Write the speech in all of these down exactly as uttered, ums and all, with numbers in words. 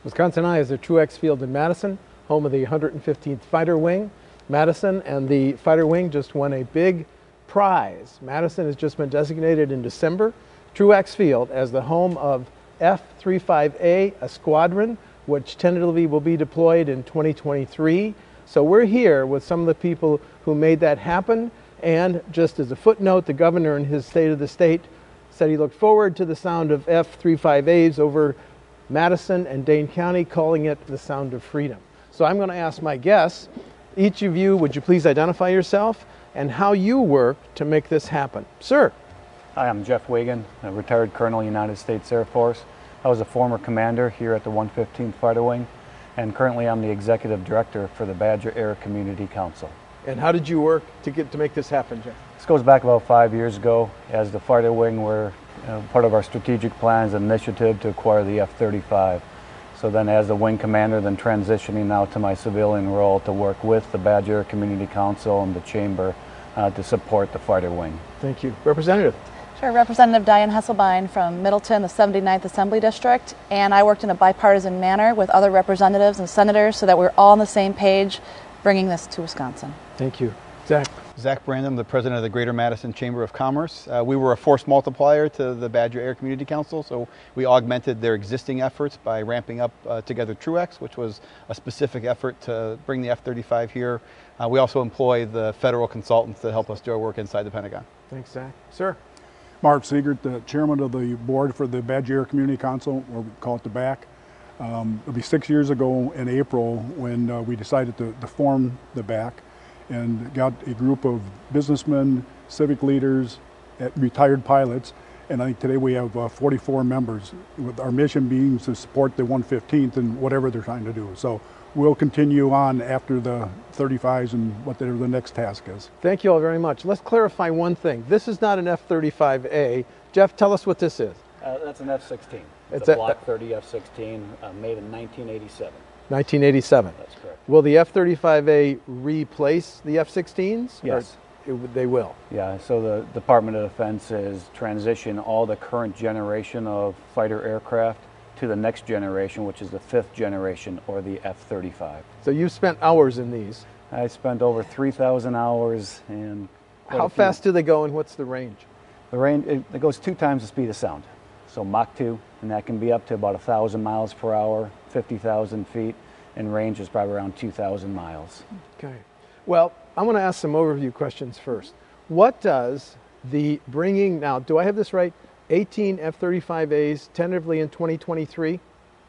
Wisconsin Eye is at Truex Field in Madison, home of the one hundred fifteenth Fighter Wing. Madison and the Fighter Wing just won a big prize. Madison has just been designated in December, Truex Field, as the home of F thirty-five A, a squadron which tentatively will be deployed in twenty twenty-three. So we're here with some of the people who made that happen. And just as a footnote, the governor in his State of the State said he looked forward to the sound of F thirty-five As over Madison and Dane County, calling it the sound of freedom. So I'm going to ask my guests, each of you, would you please identify yourself and how you work to make this happen? Sir. Hi, I'm Jeff Wagan, a retired Colonel, United States Air Force. I was a former commander here at the one fifteenth Fighter Wing, and currently I'm the Executive Director for the Badger Air Community Council. And how did you work to get to make this happen, Jeff? This goes back about five years ago. As the Fighter Wing, we're uh, part of our strategic plans initiative to acquire the F thirty-five. So then as the wing commander, then transitioning now to my civilian role to work with the Badger Air Community Council and the Chamber uh, to support the Fighter Wing. Thank you. Representative. Sure, Representative Diane Hesselbein from Middleton, the seventy-ninth Assembly District, and I worked in a bipartisan manner with other representatives and senators so that we're all on the same page bringing this to Wisconsin. Thank you. Zach. Zach Brandon, the president of the Greater Madison Chamber of Commerce. Uh, we were a force multiplier to the Badger Air Community Council, so we augmented their existing efforts by ramping up uh, Together Truex, which was a specific effort to bring the F thirty-five here. Uh, we also employ the federal consultants that help us do our work inside the Pentagon. Thanks, Zach. Sir. Mark Siegert, the chairman of the board for the Badger Air Community Council, or we call it the B A C. Um, it'll be six years ago in April when uh, we decided to, to form the B A C and got a group of businessmen, civic leaders, uh, retired pilots, and I think today we have uh, forty-four members, with our mission being to support the one fifteenth and whatever they're trying to do. So we'll continue on after the thirty-fives and whatever the next task is. Thank you all very much. Let's clarify one thing. This is not an F thirty-five A. Jeff, tell us what this is. Uh, that's an F sixteen. It's, it's a a Block thirty F sixteen uh, made in nineteen eighty-seven. nineteen eighty-seven. That's correct. Will the F thirty-five A replace the F sixteens? Yes. Or it, they will? Yeah, so the Department of Defense is transition all the current generation of fighter aircraft to the next generation, which is the fifth generation, or the F thirty-five. So you've spent hours in these. I spent over three thousand hours. And how fast do they go and what's the range? The range, it, it goes two times the speed of sound. So Mach two, and that can be up to about one thousand miles per hour, fifty thousand feet, and range is probably around two thousand miles. Okay. Well, I want to ask some overview questions first. What does the bringing, now, do I have this right? eighteen F thirty-five As tentatively in twenty twenty-three.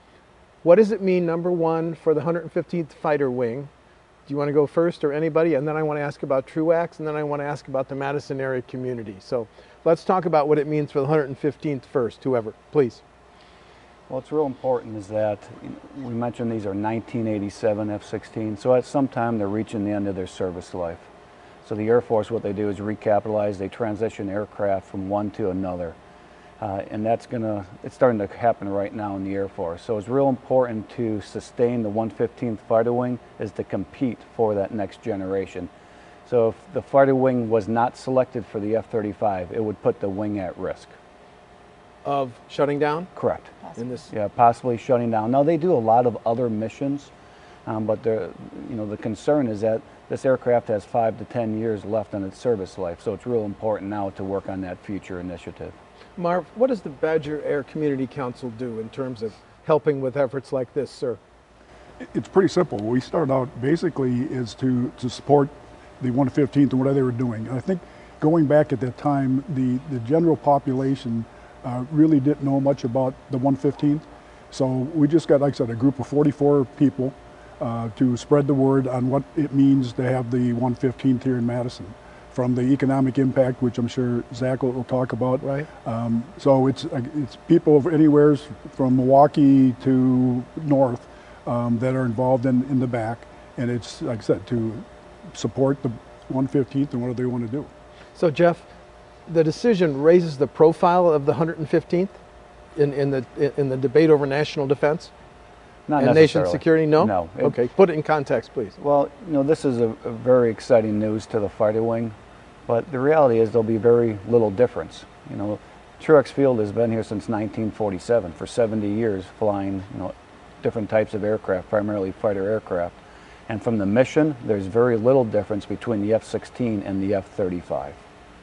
What does it mean, number one, for the one hundred fifteenth Fighter Wing? Do you want to go first, or anybody? And then I want to ask about Truax, and then I want to ask about the Madison area community. So let's talk about what it means for the one hundred fifteenth first, whoever, please. Well, it's real important is that we mentioned these are nineteen eighty-seven F sixteen, so at some time they're reaching the end of their service life. So the Air Force, what they do is recapitalize, they transition aircraft from one to another. Uh, and that's gonna, it's starting to happen right now in the Air Force. So it's real important to sustain the one fifteenth Fighter Wing is to compete for that next generation. So if the Fighter Wing was not selected for the F thirty-five, it would put the wing at risk. Of shutting down? Correct. In this? Yeah, possibly shutting down. Now they do a lot of other missions, um, but the, you know, the concern is that this aircraft has five to ten years left on its service life. So it's real important now to work on that future initiative. Marv, what does the Badger Air Community Council do in terms of helping with efforts like this, sir? It's pretty simple. We started out basically is to, to support the one fifteenth and what they were doing. And I think going back at that time, the, the general population uh, really didn't know much about the one fifteenth. So we just got, like I said, a group of forty-four people uh, to spread the word on what it means to have the one fifteenth here in Madison. From the economic impact, which I'm sure Zach will, will talk about. Right. Um, so it's it's people of anywhere from Milwaukee to north um, that are involved in, in the back, and it's, like I said, to support the one fifteenth and what do they want to do. So Jeff, the decision raises the profile of the one hundred fifteenth in, in, the, in the debate over national defense? Not and nation security? No? No. It, okay, put it in context, please. Well, you know, this is a, a very exciting news to the Fighter Wing, but the reality is there'll be very little difference. You know, Truex Field has been here since nineteen forty-seven, for seventy years, flying, you know, different types of aircraft, primarily fighter aircraft. And from the mission, there's very little difference between the F sixteen and the F thirty-five.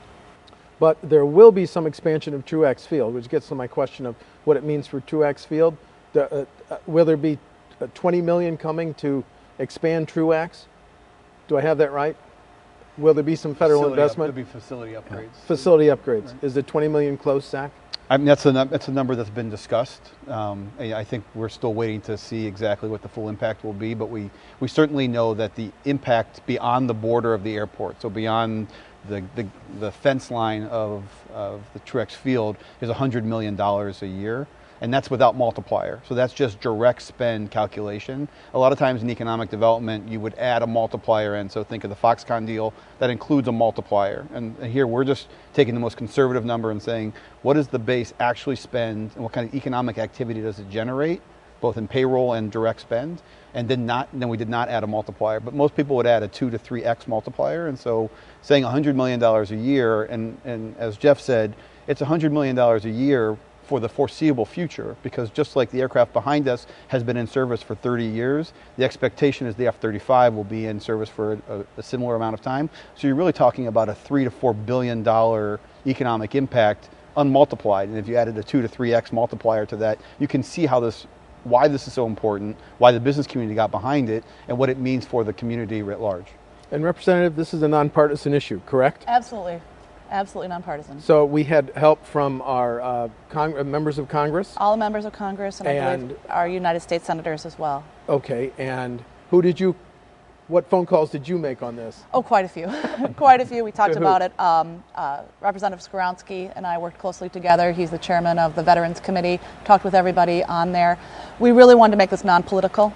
But there will be some expansion of Truax Field, which gets to my question of what it means for Truax Field. The, uh, uh, will there be uh, twenty million dollars coming to expand Truax? Do I have that right? Will there be some federal Facility investment? Up, there'll be facility upgrades. Facility upgrades. Right. Is the twenty million dollars close, Zach? I mean, that's a num- that's a number that's been discussed. Um, I I think we're still waiting to see exactly what the full impact will be, but we, we certainly know that the impact beyond the border of the airport, so beyond the the, the fence line of, of the Truax Field, is one hundred million dollars a year. And that's without multiplier. So that's just direct spend calculation. A lot of times in economic development, you would add a multiplier in. So think of the Foxconn deal, that includes a multiplier. And here we're just taking the most conservative number and saying, what does the base actually spend and what kind of economic activity does it generate, both in payroll and direct spend? And then not, then we did not add a multiplier. But most people would add a two to three X multiplier. And so saying one hundred million dollars a year, and, and as Jeff said, it's one hundred million dollars a year for the foreseeable future, because just like the aircraft behind us has been in service for thirty years, the expectation is the F thirty-five will be in service for a, a similar amount of time. So you're really talking about a three to four billion dollar economic impact unmultiplied. And if you added a two to three X multiplier to that, you can see how this, why this is so important, why the business community got behind it, and what it means for the community writ large. And Representative, this is a nonpartisan issue, correct? Absolutely. Absolutely nonpartisan. So we had help from our uh, Cong- members of Congress? All the members of Congress, and, and I believe our United States senators as well. Okay, and who did you, what phone calls did you make on this? Oh, quite a few. Quite a few. We talked To who? about it. Um, uh, Representative Skoronsky and I worked closely together. He's the chairman of the Veterans Committee, talked with everybody on there. We really wanted to make this non-political,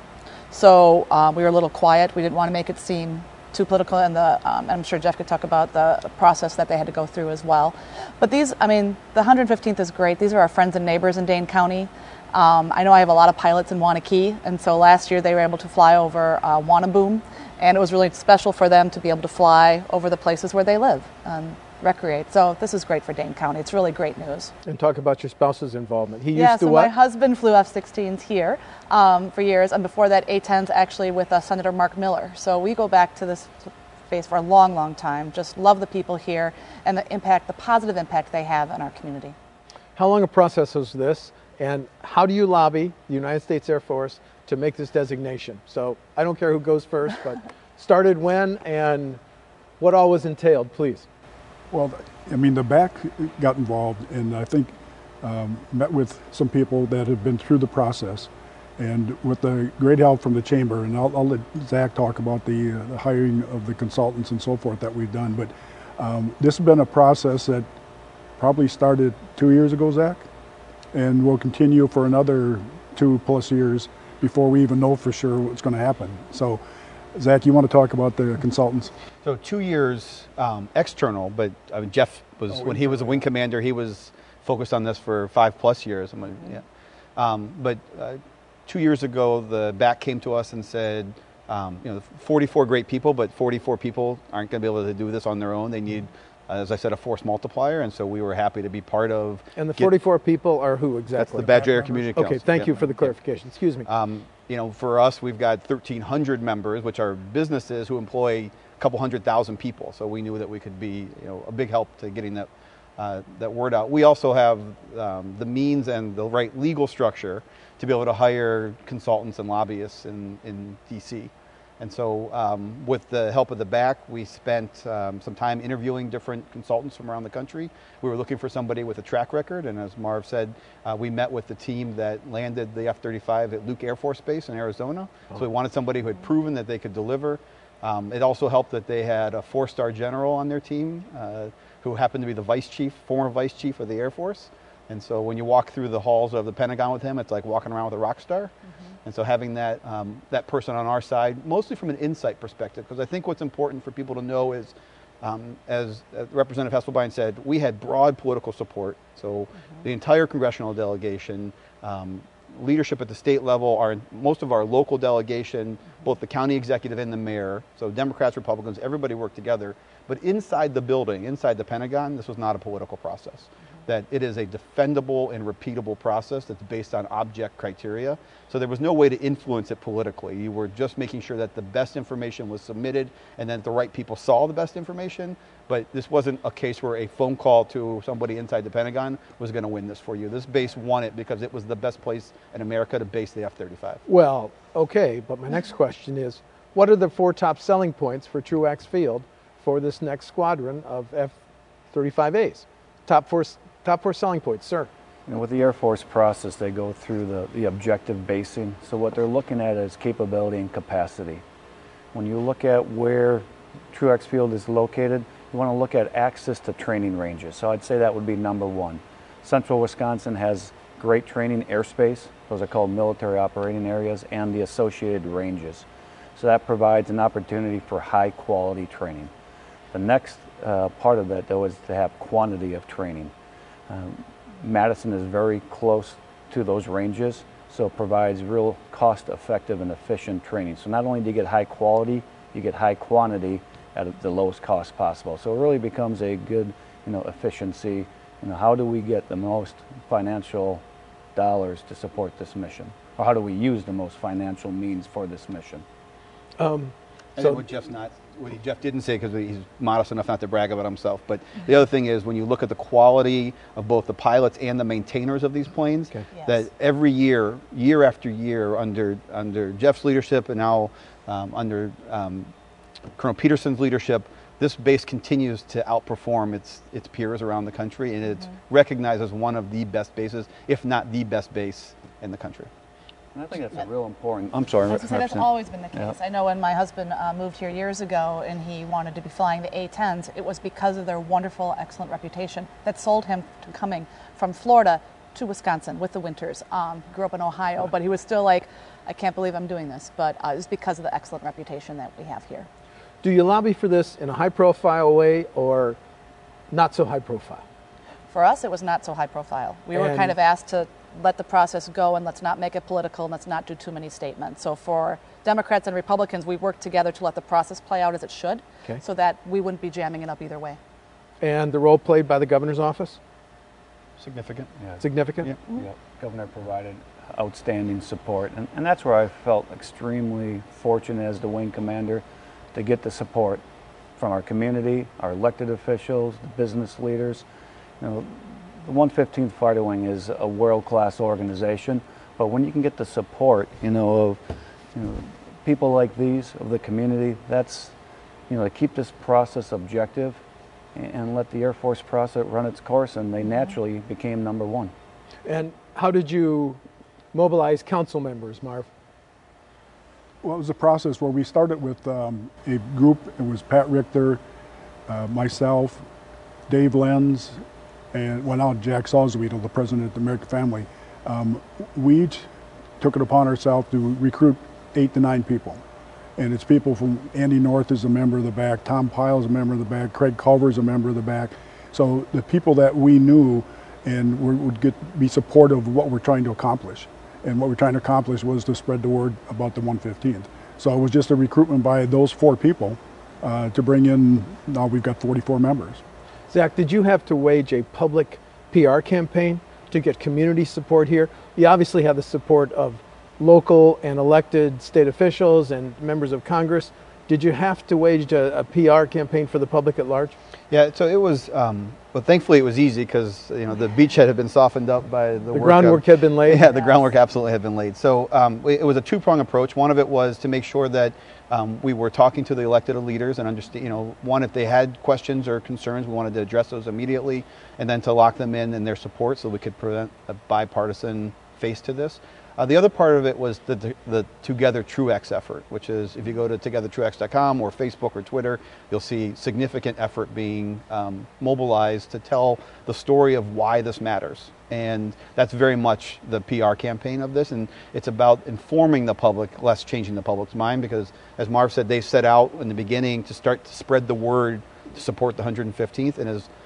so uh, we were a little quiet. We didn't want to make it seem too political, and the um, and I'm sure Jeff could talk about the process that they had to go through as well. But these, I mean, the one hundred fifteenth is great. These are our friends and neighbors in Dane County. Um, I know I have a lot of pilots in Wanakee, and so last year they were able to fly over uh, Wannaboom, and it was really special for them to be able to fly over the places where they live and recreate. So this is great for Dane County. It's really great news. And talk about your spouse's involvement. He Yeah, used to so what? my husband flew F sixteens here um, for years, and before that A tens actually with uh, Senator Mark Miller. So we go back to this space for a long, long time. Just love the people here and the impact, the positive impact they have on our community. How long a process was this, and how do you lobby the United States Air Force to make this designation? So I don't care who goes first, but started when and what all was entailed, please. Well, I mean, the B A C got involved, and I think um, met with some people that have been through the process, and with the great help from the chamber. And I'll, I'll let Zach talk about the, uh, the hiring of the consultants and so forth that we've done. But um, this has been a process that probably started two years ago, Zach, and will continue for another two plus years before we even know for sure what's going to happen. So, Zach, you want to talk about the consultants? So two years um, external, but I mean, Jeff was, Oh, when he was a wing commander, he was focused on this for five plus years. I'm like, yeah. Um, but uh, two years ago, the B A C came to us and said, um, you know, forty-four great people, but forty-four people aren't going to be able to do this on their own. They need, uh, as I said, a force multiplier, and so we were happy to be part of. And the get- forty-four people are who exactly? That's the Badger Air Community Council. Okay, thank Yeah. you for the Yeah. clarification. Excuse me. Um, you know, for us, we've got thirteen hundred members, which are businesses who employ a couple hundred thousand people. So we knew that we could be, you know, a big help to getting that uh, that word out. We also have um, the means and the right legal structure to be able to hire consultants and lobbyists in, in D C. And so um, with the help of the B A C, we spent um, some time interviewing different consultants from around the country. We were looking for somebody with a track record, and as Marv said, uh, we met with the team that landed the F thirty-five at Luke Air Force Base in Arizona. Oh. So we wanted somebody who had proven that they could deliver. Um, it also helped that they had a four-star general on their team uh, who happened to be the vice chief, former vice chief of the Air Force. And so when you walk through the halls of the Pentagon with him, it's like walking around with a rock star. Mm-hmm. And so having that um, that person on our side, mostly from an insight perspective, because I think what's important for people to know is, um, as, as Representative Hesselbein said, we had broad political support. So mm-hmm. the entire congressional delegation, um, leadership at the state level, our most of our local delegation, both the county executive and the mayor, so Democrats, Republicans, everybody worked together. But inside the building, inside the Pentagon, this was not a political process. That it is a defendable and repeatable process that's based on object criteria. So there was no way to influence it politically. You were just making sure that the best information was submitted and then the right people saw the best information. But this wasn't a case where a phone call to somebody inside the Pentagon was going to win this for you. This base won it because it was the best place in America to base the F thirty-five. Well, okay, but my next question is, what are the four top selling points for Truax Field for this next squadron of F thirty-five A's? Top four, top four selling points, sir. You know, with the Air Force process, they go through the, the objective basing. So what they're looking at is capability and capacity. When you look at where Truax Field is located, you want to look at access to training ranges. So I'd say that would be number one. Central Wisconsin has great training airspace. Those are called military operating areas, and the associated ranges. So that provides an opportunity for high quality training. The next uh, part of that, though, is to have quantity of training. Um, Madison is very close to those ranges, so it provides real cost-effective and efficient training. So not only do you get high quality, you get high quantity at the lowest cost possible. So it really becomes a good, you know, efficiency. You know, how do we get the most financial dollars to support this mission, or how do we use the most financial means for this mission? Um, I so think what Jeff's not, what he, Jeff didn't say because he's modest enough not to brag about himself, but the other thing is when you look at the quality of both the pilots and the maintainers of these planes, Okay. Yes. that every year, year after year, under under Jeff's leadership and now um, under um, Colonel Peterson's leadership, this base continues to outperform its its peers around the country, and it's Mm-hmm. recognized as one of the best bases, if not the best base in the country. And I think that's a real important. I'm sorry. I was going to say that's Representative. always been the case. Yeah. I know when my husband uh, moved here years ago and he wanted to be flying the A tens, it was because of their wonderful, excellent reputation that sold him to coming from Florida to Wisconsin with the winters. Um, he grew up in Ohio, but he was still like, I can't believe I'm doing this. But uh, it was because of the excellent reputation that we have here. do you lobby for this in a high-profile way or not so high-profile? For us, it was not so high profile. We were And- kind of asked to let the process go and let's not make it political and let's not do too many statements. So for Democrats and Republicans, we worked together to let the process play out as it should, Okay. so that we wouldn't be jamming it up either way. And the role played by the governor's office? Significant. Yeah. Significant? Yeah. Yeah, Governor provided outstanding support, and, and that's where I felt extremely fortunate as the wing commander to get the support from our community, our elected officials, the business leaders. You know, the one fifteenth Fighter Wing is a world-class organization, but when you can get the support, you know, of you know, people like these, of the community, that's, you know, to keep this process objective and, and let the Air Force process run its course, and they naturally became number one. And how did you mobilize council members, Marv? Well, it was a process where we started with um, a group. It was Pat Richter, uh, myself, Dave Lenz, and well now Jack Salzwedel, the president of the American Family. Um, we each took it upon ourselves to recruit eight to nine people. And it's people from Andy North is a member of the B A C, Tom Pyle is a member of the B A C, Craig Culver is a member of the B A C. So the people that we knew and were, would get, be supportive of what we're trying to accomplish. And what we're trying to accomplish was to spread the word about the one fifteenth. So it was just a recruitment by those four people uh, to bring in, now we've got forty-four members. Zach, did you have to wage a public P R campaign to get community support here? You obviously have the support of local and elected state officials and members of Congress. Did you have to wage a, a P R campaign for the public at large? Yeah, so it was, um, but thankfully it was easy because, you know, the beachhead had been softened up by the, The work groundwork of, had been laid? Yeah, the groundwork absolutely had been laid. So um, it was a two-prong approach. One of it was to make sure that um, we were talking to the elected leaders and understand, you know, one, if they had questions or concerns, we wanted to address those immediately, and then to lock them in in their support so we could prevent a bipartisan face to this. Uh, the other part of it was the, the, the Together Truax effort, which is if you go to together truax dot com or Facebook or Twitter, you'll see significant effort being um, mobilized to tell the story of why this matters. And that's very much the P R campaign of this, and it's about informing the public, less changing the public's mind, because as Marv said, they set out in the beginning to start to spread the word to support the one hundred fifteenth, and as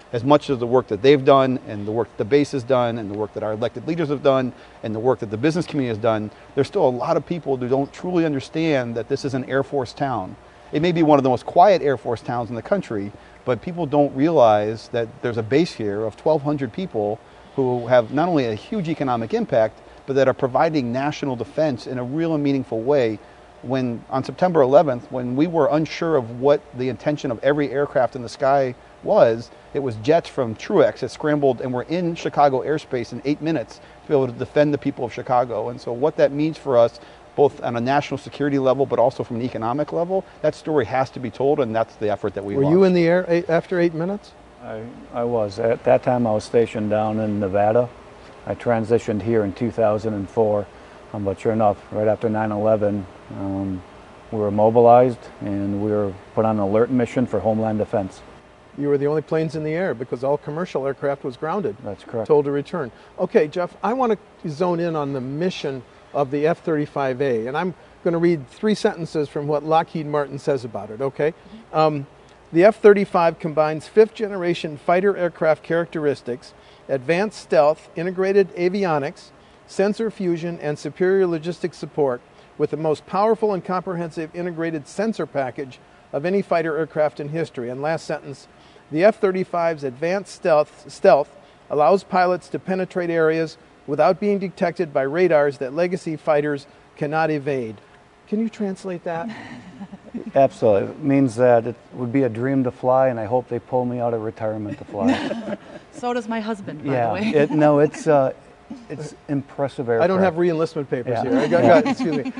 as much as the work that they've done and the work that the base has done and the work that our elected leaders have done and the work that the business community has done, there's still a lot of people who don't truly understand that this is an Air Force town. It may be one of the most quiet Air Force towns in the country, but people don't realize that there's a base here of twelve hundred people who have not only a huge economic impact, but that are providing national defense in a real and meaningful way. When on September eleventh, when we were unsure of what the intention of every aircraft in the sky was, it was jets from Truex that scrambled and were in Chicago airspace in eight minutes to be able to defend the people of Chicago. And so what that means for us, both on a national security level, but also from an economic level, that story has to be told, and that's the effort that we Were launched. you in the air eight, after eight minutes? I, I was. At that time I was stationed down in Nevada. I transitioned here in two thousand four, um, but sure enough, right after nine eleven, um, we were mobilized and we were put on an alert mission for Homeland Defense. You were the only planes in the air because all commercial aircraft was grounded. That's correct. Told to return. Okay, Jeff, I want to zone in on the mission of the F thirty-five A, and I'm going to read three sentences from what Lockheed Martin says about it, okay? Um, the F thirty-five combines fifth-generation fighter aircraft characteristics, advanced stealth, integrated avionics, sensor fusion, and superior logistics support with the most powerful and comprehensive integrated sensor package of any fighter aircraft in history. And last sentence, the F thirty-five's advanced stealth, stealth allows pilots to penetrate areas without being detected by radars that legacy fighters cannot evade. Can you translate that? Absolutely. It means that it would be a dream to fly, and I hope they pull me out of retirement to fly. So does my husband, by yeah. the way. It, no, it's uh, it's impressive aircraft. I don't have re-enlistment papers Yeah. here. I got, got, excuse me.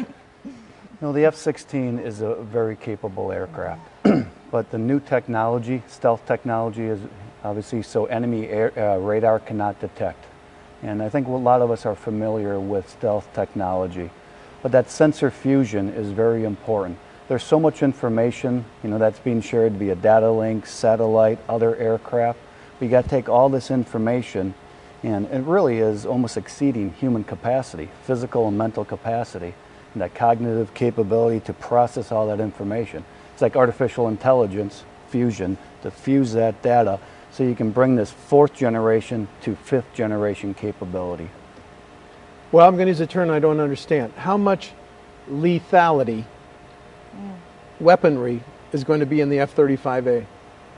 No, the F sixteen is a very capable aircraft, but the new technology, stealth technology, is obviously so enemy air, uh, radar cannot detect. And I think a lot of us are familiar with stealth technology, but that sensor fusion is very important. There's so much information, you know, that's being shared via data links, satellite, other aircraft. We got to take all this information, and it really is almost exceeding human capacity, physical and mental capacity, and that cognitive capability to process all that information. It's like artificial intelligence fusion to fuse that data so you can bring this fourth generation to fifth generation capability. Well, I'm going to use a term I don't understand. How much lethality, mm. weaponry, is going to be in the F thirty-five A?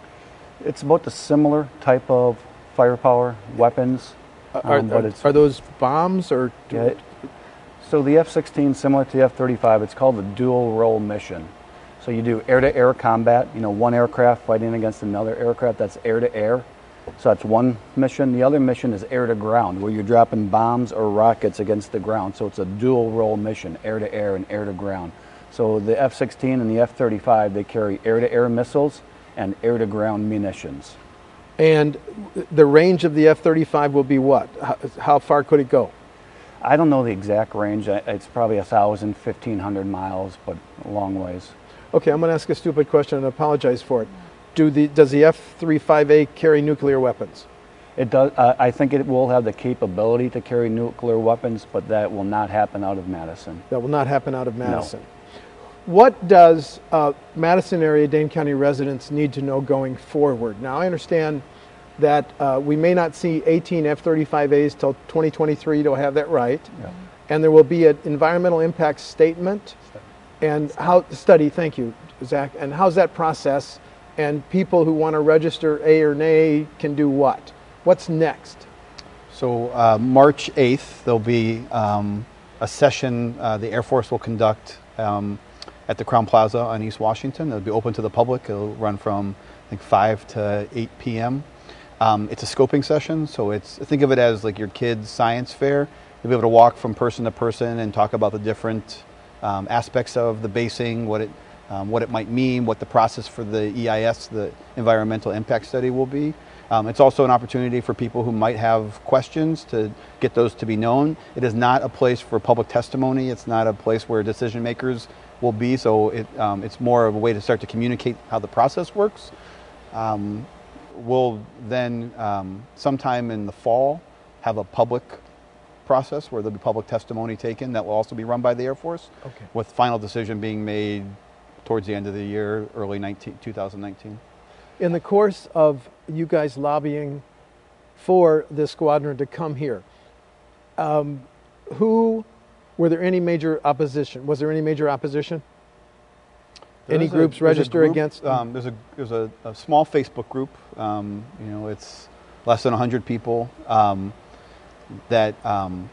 It's about the similar type of firepower, weapons. Are, um, but are, it's, are those bombs or? Yeah, it, so the F sixteen, similar to the F thirty-five, it's called the dual role mission. So you do air-to-air combat, you know, one aircraft fighting against another aircraft, that's air-to-air. So that's one mission. The other mission is air-to-ground, where you're dropping bombs or rockets against the ground. So it's a dual role mission, air-to-air and air-to-ground. So the F sixteen and the F thirty-five, they carry air-to-air missiles and air-to-ground munitions. And the range of the F thirty-five will be what? How, how far could it go? I don't know the exact range. It's probably one thousand, fifteen hundred miles, but a long ways. Okay, I'm going to ask a stupid question and apologize for it. Do the, does the F thirty-five A carry nuclear weapons? It does. Uh, I think it will have the capability to carry nuclear weapons, but that will not happen out of Madison. That will not happen out of Madison. No. What does uh, Madison area Dane County residents need to know going forward? Now, I understand that uh, we may not see eighteen F thirty-five A's till twenty twenty-three to have that right. Yeah. And there will be an environmental impact statement. And how study, thank you, Zach. And how's that process? And people who want to register A or nay can do what? What's next? So uh, March eighth, there'll be um, a session uh, the Air Force will conduct um, at the Crowne Plaza on East Washington. It'll be open to the public. It'll run from I think five to eight p m Um, it's a scoping session, so it's think of it as like your kid's science fair. You'll be able to walk from person to person and talk about the different um, aspects of the basing, what it um, what it might mean, what the process for the E I S, the environmental impact study, will be. Um, it's also an opportunity for people who might have questions to get those to be known. It is not a place for public testimony. It's not a place where decision makers will be. So it, um, it's more of a way to start to communicate how the process works. Um, we'll then, um, sometime in the fall, have a public process where there'll be public testimony taken that will also be run by the Air Force, Okay. with final decision being made towards the end of the year, early nineteen, two thousand nineteen. In the course of you guys lobbying for this squadron to come here, um, who, were there any major opposition? Was there any major opposition? There Any a- groups there's a register group, against? Um, there's a there's a, a small Facebook group. Um, you know, it's less than one hundred people um, that um,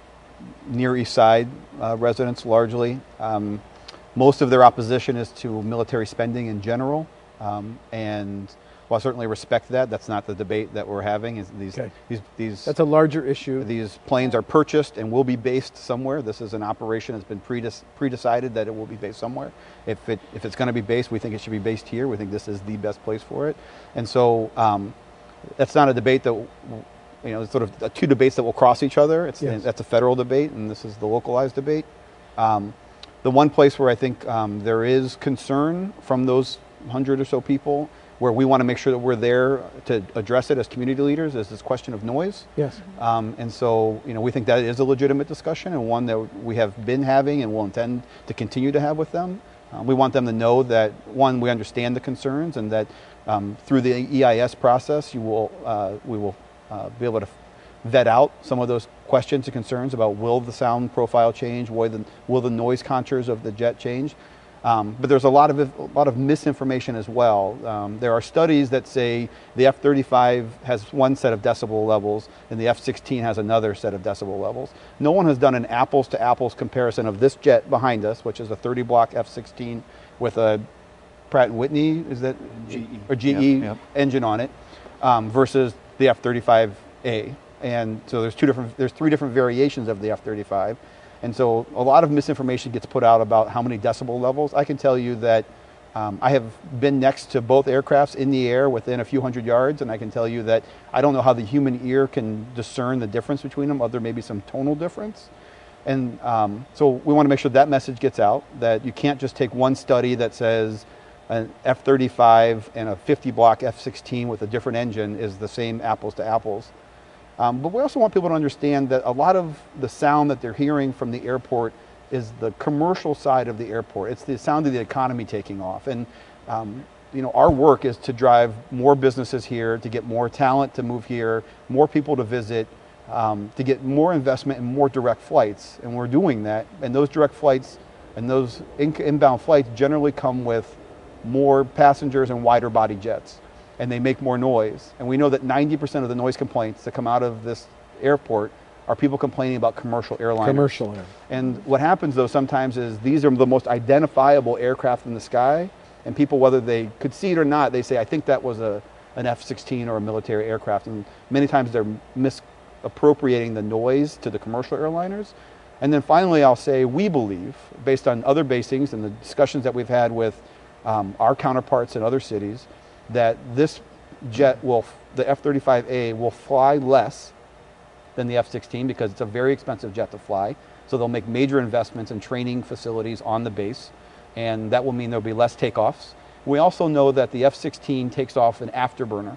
near East Side uh, residents largely. Um, most of their opposition is to military spending in general, um, and while I certainly respect that, that's not the debate that we're having. Is these Okay. these these That's a larger issue. These planes are purchased and will be based somewhere. This is an operation that's been pre-dec- pre-decided that it will be based somewhere. If it if it's going to be based, we think it should be based here. We think this is the best place for it. And so um, that's not a debate that, you know, it's sort of two debates that will cross each other. It's Yes. That's a federal debate, and this is the localized debate. Um, the one place where I think um, there is concern from those hundred or so people, where we want to make sure that we're there to address it as community leaders, is this question of noise. Yes. Um, and so, you know, we think that is a legitimate discussion, and one that we have been having and will intend to continue to have with them. Uh, we want them to know that, one, we understand the concerns, and that um, through the E I S process, you will, uh, we will uh, be able to vet out some of those questions and concerns about, will the sound profile change, will the, will the noise contours of the jet change. Um, but there's a lot of a lot of misinformation as well. Um, there are studies that say the F thirty-five has one set of decibel levels and the F sixteen has another set of decibel levels. No one has done an apples to apples comparison of this jet behind us, which is a thirty block F sixteen with a Pratt and Whitney, is that G E or G E Yep, yep. engine on it, um, versus the F thirty-five A. And so there's two different, there's three different variations of the F thirty-five. And so a lot of misinformation gets put out about how many decibel levels. I can tell you that um, I have been next to both aircrafts in the air within a few hundred yards, and I can tell you that I don't know how the human ear can discern the difference between them, other maybe some tonal difference. And um, so we want to make sure that message gets out, that you can't just take one study that says an F thirty-five and a fifty block F sixteen with a different engine is the same apples to apples. Um, but we also want people to understand that a lot of the sound that they're hearing from the airport is the commercial side of the airport. It's the sound of the economy taking off. And um, you know, our work is to drive more businesses here, to get more talent to move here, more people to visit, um, to get more investment and more direct flights. And we're doing that. And those direct flights and those in- inbound flights generally come with more passengers and wider body jets. And they make more noise. And we know that ninety percent of the noise complaints that come out of this airport are people complaining about commercial airliners. Commercial air. And what happens though sometimes is these are the most identifiable aircraft in the sky, and people, whether they could see it or not, they say, I think that was a an F sixteen or a military aircraft. And many times they're misappropriating the noise to the commercial airliners. And then finally I'll say, we believe, based on other basings and the discussions that we've had with um, our counterparts in other cities, that this jet will, the F thirty-five A will fly less than the F sixteen because it's a very expensive jet to fly. So they'll make major investments in training facilities on the base, and that will mean there'll be less takeoffs. We also know that the F sixteen takes off an afterburner,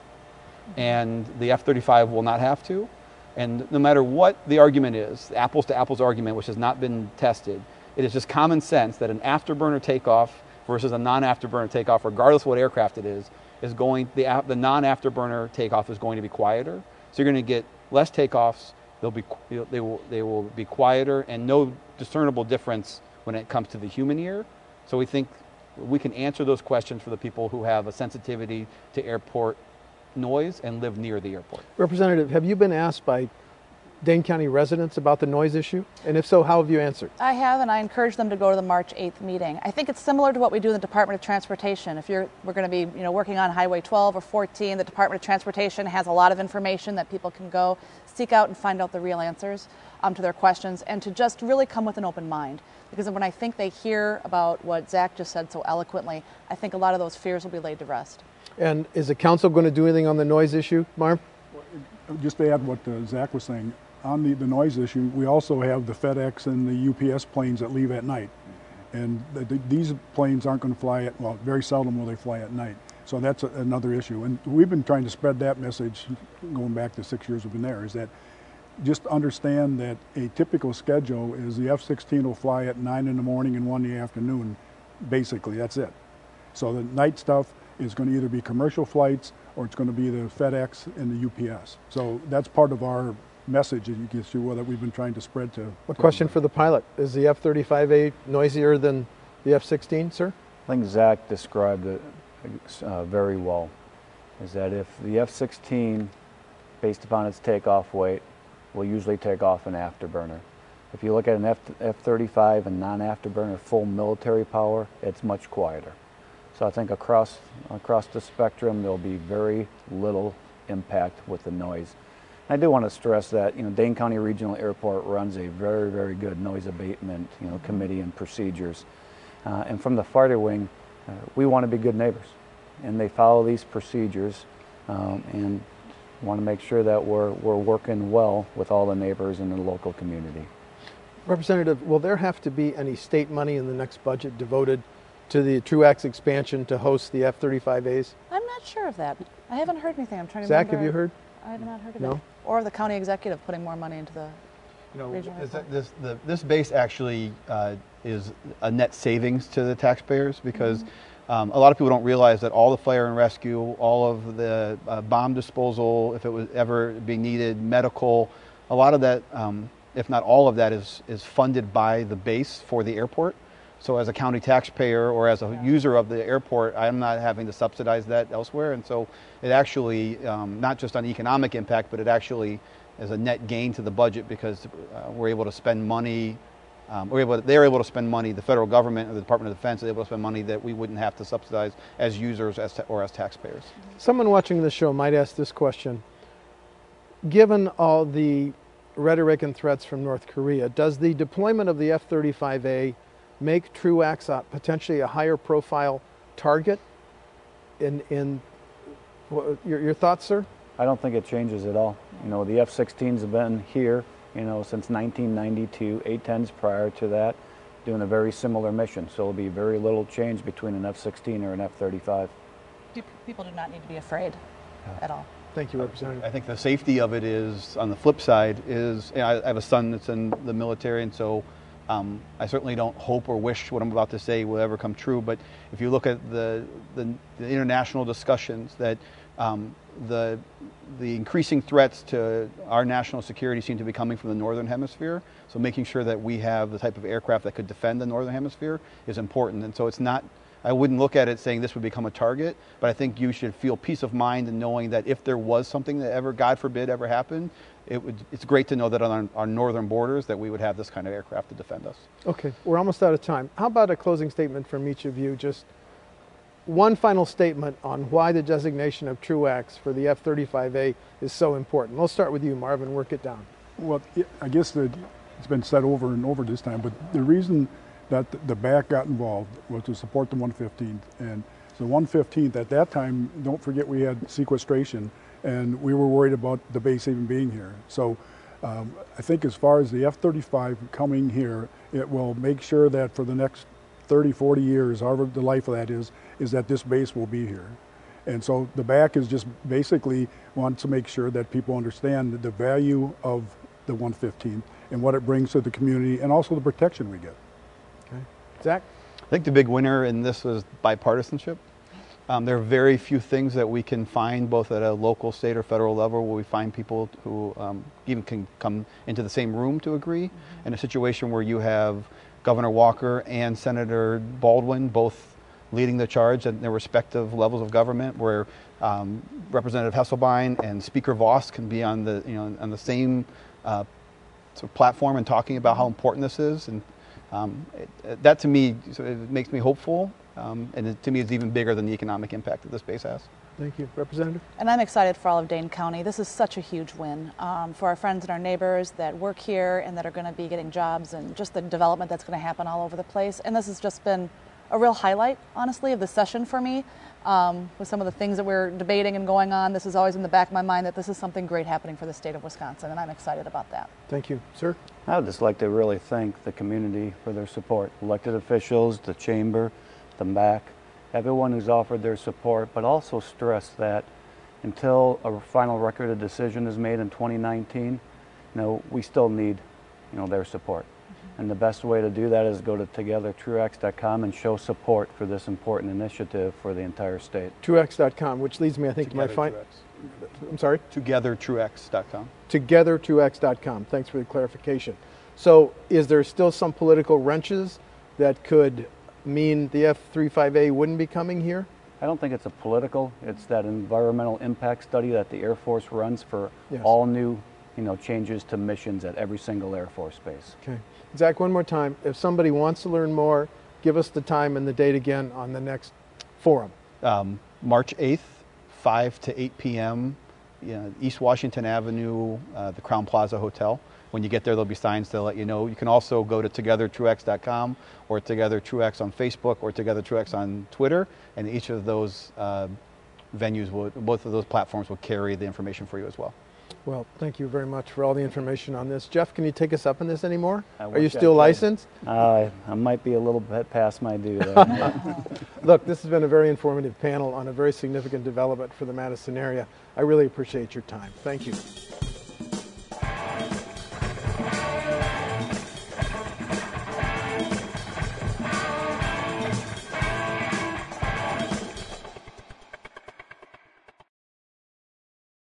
and the F thirty-five will not have to. And no matter what the argument is, the apples to apples argument, which has not been tested, it is just common sense that an afterburner takeoff versus a non-afterburner takeoff, regardless of what aircraft it is, is going, the, the non-afterburner takeoff is going to be quieter. So you're going to get less takeoffs, they'll be, they, will, they will be quieter, and no discernible difference when it comes to the human ear. So we think we can answer those questions for the people who have a sensitivity to airport noise and live near the airport. Representative, have you been asked by Dane County residents about the noise issue? And if so, how have you answered? I have, and I encourage them to go to the March eighth meeting. I think it's similar to what we do in the Department of Transportation. If you're, we're going to be, you know, working on Highway twelve or fourteen, the Department of Transportation has a lot of information that people can go seek out and find out the real answers um, to their questions, and to just really come with an open mind. Because when I think they hear about what Zach just said so eloquently, I think a lot of those fears will be laid to rest. And is the council going to do anything on the noise issue, Marv? Just to add what uh, Zach was saying, on the, the noise issue, we also have the FedEx and the U P S planes that leave at night. And the, the, these planes aren't going to fly at, well, very seldom will they fly at night. So that's a, another issue. And we've been trying to spread that message going back to six years we've been there, is that just understand that a typical schedule is the F sixteen will fly at nine in the morning and one in the afternoon, basically, that's it. So the night stuff, is going to either be commercial flights or it's going to be the FedEx and the U P S. So that's part of our message that you can see that we've been trying to spread to. A question for the pilot. Is the F thirty-five A noisier than the F sixteen, sir? I think Zach described it uh, very well, is that if the F sixteen, based upon its takeoff weight, will usually take off an afterburner. If you look at an F thirty-five and non-afterburner full military power, it's much quieter. So I think across, across the spectrum, there'll be very little impact with the noise. I do want to stress that, you know, Dane County Regional Airport runs a very, very good noise abatement, you know, committee and procedures. Uh, and from the fighter wing, uh, we want to be good neighbors, and they follow these procedures, um, and want to make sure that we're, we're working well with all the neighbors in the local community. Representative, will there have to be any state money in the next budget devoted to the TRUAX expansion to host the F thirty-five As? I'm not sure of that. I haven't heard anything. I'm trying to Zach, remember. have you heard? I have not heard of No? it. Or the county executive putting more money into the You know, regional is that airport. this, the, this base actually uh, is a net savings to the taxpayers, because Mm-hmm. um, a lot of people don't realize that all the fire and rescue, all of the uh, bomb disposal, if it was ever being needed, medical, a lot of that, um, if not all of that, is, is funded by the base for the airport. So as a county taxpayer or as a Yeah. user of the airport, I'm not having to subsidize that elsewhere. And so it actually, um, not just on economic impact, but it actually is a net gain to the budget, because uh, we're able to spend money, um, we're able to, they're able to spend money, the federal government or the Department of Defense is able to spend money that we wouldn't have to subsidize as users as ta- or as taxpayers. Someone watching this show might ask this question. Given all the rhetoric and threats from North Korea, does the deployment of the F thirty-five A make TRUAX a, potentially a higher profile target? In, in what, your, your thoughts, sir? I don't think it changes at all. You know, the F sixteens have been here, you know, since nineteen ninety-two, A tens prior to that, doing a very similar mission. So there'll be very little change between an F sixteen or an F thirty-five. People do not need to be afraid at all. Thank you, Representative. I think the safety of it is, on the flip side, is, you know, I I have a son that's in the military, and so um, I certainly don't hope or wish what I'm about to say will ever come true. But if you look at the, the, the international discussions, that um, the, the increasing threats to our national security seem to be coming from the Northern Hemisphere. So making sure that we have the type of aircraft that could defend the Northern Hemisphere is important. And so it's not, I wouldn't look at it saying this would become a target, but I think you should feel peace of mind in knowing that if there was something that ever, God forbid, ever happened, it would, it's great to know that on our, our northern borders that we would have this kind of aircraft to defend us. Okay, we're almost out of time. How about a closing statement from each of you? Just one final statement on why the designation of TRUAX for the F thirty-five A is so important. We'll start with you, Marvin, work it down. Well, I guess that it's been said over and over this time, but the reason that the B A C got involved was to support the one fifteenth. And the one fifteenth, at that time, don't forget we had sequestration, and we were worried about the base even being here. So um, I think as far as the F thirty-five coming here, it will make sure that for the next thirty, forty years, however the life of that is, is that this base will be here. And so the B A C is just basically wants to make sure that people understand the value of the one fifteenth and what it brings to the community, and also the protection we get. Okay. Zach? I think the big winner in this was bipartisanship. Um, there are very few things that we can find, both at a local, state, or federal level, where we find people who um, even can come into the same room to agree. Mm-hmm. In a situation where you have Governor Walker and Senator Baldwin both leading the charge at their respective levels of government, where um, Representative Hesselbein and Speaker Voss can be on the, you know, on the same uh, sort of platform and talking about how important this is. And um, it, that to me, it makes me hopeful. Um, and it, to me, it's even bigger than the economic impact that this base has. Thank you. Representative? And I'm excited for all of Dane County. This is such a huge win um, for our friends and our neighbors that work here and that are going to be getting jobs, and just the development that's going to happen all over the place. And this has just been a real highlight, honestly, of the session for me. Um, with some of the things that we're debating and going on, this is always in the back of my mind that this is something great happening for the state of Wisconsin, and I'm excited about that. Thank you. Sir? I would just like to really thank the community for their support. Elected officials, the chamber, the M A C, everyone who's offered their support, but also stress that until a final record of decision is made in twenty nineteen, you know, we still need, you know, their support. And the best way to do that is go to together truex dot com and show support for this important initiative for the entire state. truex dot com, which leads me, I think, to my Together final. Truex. I'm sorry? together truex dot com. together truex dot com. Thanks for the clarification. So is there still some political wrenches that could mean the F thirty-five A wouldn't be coming here? I don't think it's a political, it's that environmental impact study that the Air Force runs for Yes. all new you know, changes to missions at every single Air Force base. Okay. Zach, one more time. If somebody wants to learn more, give us the time and the date again on the next forum. Um, March eighth, five to eight p m, you know, East Washington Avenue, uh, the Crown Plaza Hotel. When you get there, there'll be signs to let you know. You can also go to together truex dot com or Together Truex on Facebook or Together Truex on Twitter, and each of those uh, venues, will, both of those platforms will carry the information for you as well. Well, thank you very much for all the information on this. Jeff, can you take us up on this anymore? I Are you wish I still could. licensed? Uh, I might be a little bit past my due there. Look, this has been a very informative panel on a very significant development for the Madison area. I really appreciate your time. Thank you.